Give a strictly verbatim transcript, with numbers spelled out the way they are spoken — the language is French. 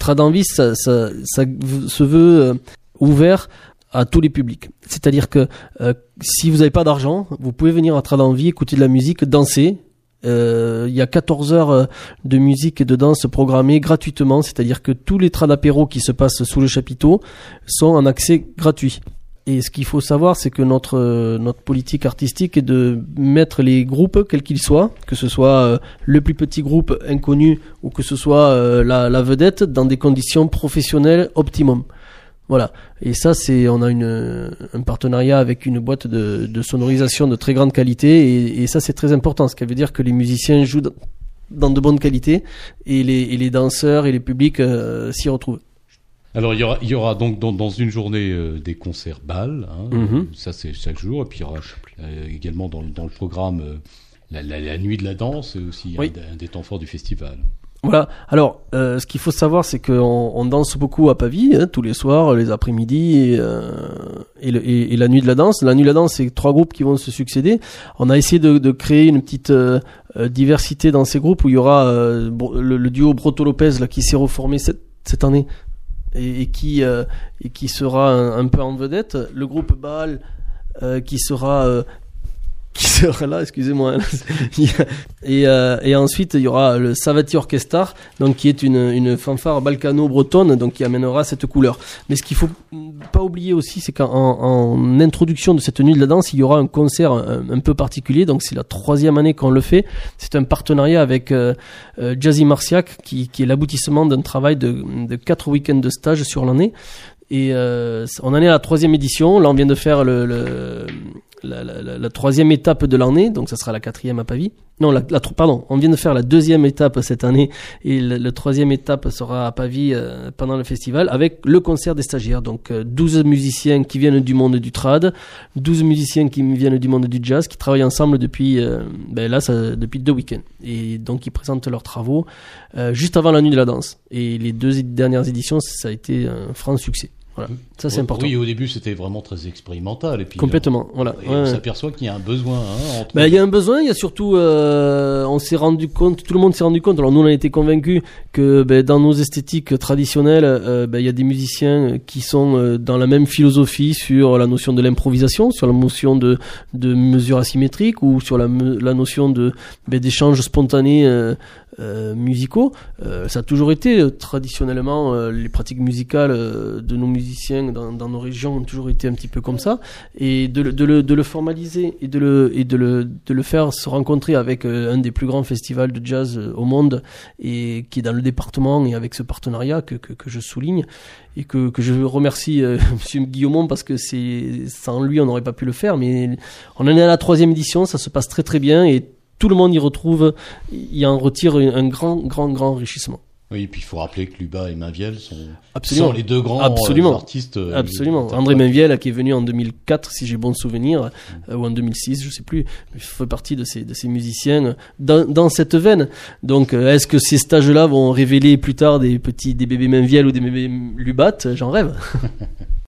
Tradanvis, ça, ça, ça se veut euh, ouvert à tous les publics. C'est-à-dire que euh, si vous n'avez pas d'argent, vous pouvez venir à Tradanvis, écouter de la musique, danser. Euh, il y a quatorze heures de musique et de danse programmées gratuitement, c'est-à-dire que tous les trad apéros qui se passent sous le chapiteau sont en accès gratuit. Et ce qu'il faut savoir, c'est que notre notre politique artistique est de mettre les groupes, quels qu'ils soient, que ce soit euh, le plus petit groupe inconnu ou que ce soit euh, la, la vedette, dans des conditions professionnelles optimum. Voilà. Et ça, c'est, on a une, un partenariat avec une boîte de, de sonorisation de très grande qualité, et, et ça, c'est très important. Ce qui veut dire que les musiciens jouent dans de bonnes qualités, et les, et les danseurs et les publics euh, s'y retrouvent. Alors il y aura, il y aura donc dans, dans une journée euh, des concerts bals, hein, mm-hmm. ça c'est chaque jour, et puis il y aura euh, également dans, dans le programme euh, la, la, la nuit de la danse, et aussi oui. un, un des temps forts du festival. Voilà. Alors, euh, ce qu'il faut savoir, c'est qu'on on danse beaucoup à Pavie, hein, tous les soirs, les après-midi, et, euh, et, le, et, et la nuit de la danse. La nuit de la danse, c'est trois groupes qui vont se succéder. On a essayé de, de créer une petite euh, diversité dans ces groupes où il y aura euh, le, le duo Broto-Lopez là qui s'est reformé cette, cette année et, et qui euh, et qui sera un, un peu en vedette. Le groupe Baal euh, qui sera euh, qui sera là, excusez-moi. et, euh, et ensuite, il y aura le Savati Orchestra, donc qui est une, une fanfare balkano-bretonne, donc qui amènera cette couleur. Mais ce qu'il faut pas oublier aussi, c'est qu'en en introduction de cette nuit de la danse, il y aura un concert un, un peu particulier. Donc c'est la troisième année qu'on le fait. C'est un partenariat avec euh, euh, Jazzy Marciac, qui, qui est l'aboutissement d'un travail de, de quatre week-ends de stage sur l'année. Et euh, on en est à la troisième édition. Là, on vient de faire le, le La, la, la, la troisième étape de l'année, donc ça sera la quatrième à Pavie. Non, la, la, pardon, on vient de faire la deuxième étape cette année, et la, la troisième étape sera à Pavie euh, pendant le festival, avec le concert des stagiaires. Donc euh, douze musiciens qui viennent du monde du trad, douze musiciens qui viennent du monde du jazz, qui travaillent ensemble depuis euh, ben là ça, depuis deux week-ends. Et donc ils présentent leurs travaux euh, juste avant la nuit de la danse. Et les deux dernières éditions, ça a été un franc succès. Voilà, ça c'est important. Oui, au début c'était vraiment très expérimental, et puis complètement. On, voilà. Et ouais, on ouais. s'aperçoit qu'il y a un besoin. Hein, entre... Ben, il y a un besoin. Il y a surtout, euh, on s'est rendu compte, tout le monde s'est rendu compte. Alors nous on a été convaincus que ben, dans nos esthétiques traditionnelles, euh, ben, il y a des musiciens qui sont euh, dans la même philosophie sur la notion de l'improvisation, sur la notion de de mesure asymétrique, ou sur la la notion de ben, d'échanges spontanés. Euh, Euh, musicaux. Euh, ça a toujours été euh, traditionnellement euh, les pratiques musicales euh, de nos musiciens dans, dans nos régions ont toujours été un petit peu comme ça, et de, de, le, de le formaliser et de le et de le de le faire se rencontrer avec euh, un des plus grands festivals de jazz euh, au monde, et qui est dans le département, et avec ce partenariat que que, que je souligne et que que je remercie euh, Monsieur Guillaumont, parce que c'est sans lui on n'aurait pas pu le faire. Mais on en est à la troisième édition, ça se passe très très bien, et tout le monde y retrouve, y en retire un grand, grand, grand enrichissement. Oui, et puis il faut rappeler que Luba et Mainviel sont, sont les deux grands Absolument. artistes. Euh, Absolument. André Mainviel, qui est venu en deux mille quatre, si j'ai bon souvenir, mmh. euh, ou en deux mille six, je sais plus, il fait partie de ces, de ces musiciens dans, dans cette veine. Donc, euh, est-ce que ces stages-là vont révéler plus tard des petits, des bébés Mainviel ou des bébés Lubat ? J'en rêve.